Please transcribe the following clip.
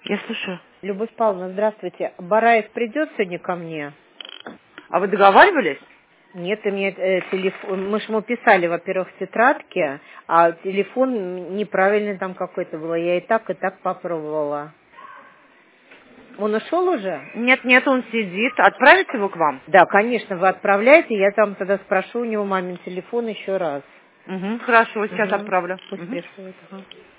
Я слушаю. Любовь Павловна, здравствуйте. Бараев придет сегодня ко мне? А вы договаривались? Нет, ты мне телефон... Мы же ему писали, во-первых, в тетрадке, а телефон неправильный там какой-то был. Я и так попробовала. Он ушел уже? Нет, он сидит. Отправить его к вам? Да, конечно, вы отправляете. Я там тогда спрошу у него мамин телефон еще раз. Угу, хорошо, сейчас отправлю. Пусть приходит. Ага.